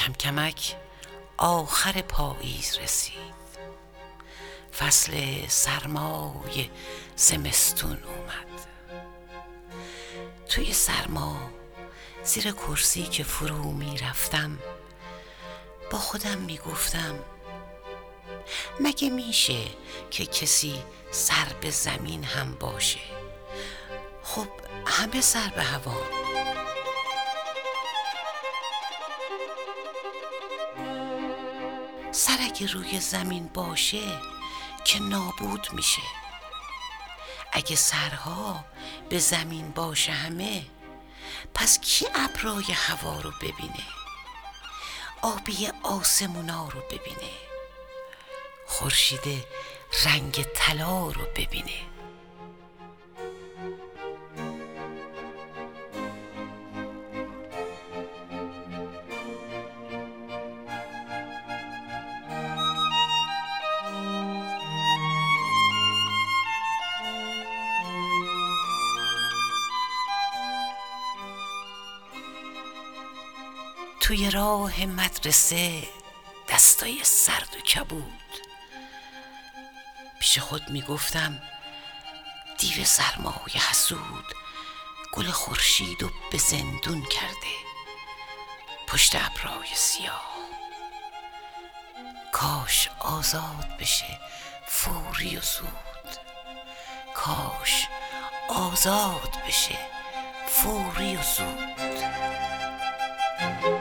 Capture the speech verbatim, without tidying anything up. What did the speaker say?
کم کمک آخر پاییز رسید. فصل سرمای زمستون اومد. توی سرما زیر کرسی که فرو می رفتم با خودم می گفتم مگه میشه که کسی سر به زمین هم باشه؟ خب همه سر به هوا. سر اگه روی زمین باشه که نابود میشه. اگه سرها به زمین باشه همه، پس کی ابرای هوا رو ببینه؟ آبی آسمونا رو ببینه؟ خورشید رنگ طلا رو ببینه؟ توی راه مدرسه دستای سرد و کبود، پیش خود می گفتم دیو سرمای حسود گل خورشید و به زندون کرده پشت ابرای سیاه. کاش آزاد بشه فوری و زود، کاش آزاد بشه فوری و زود.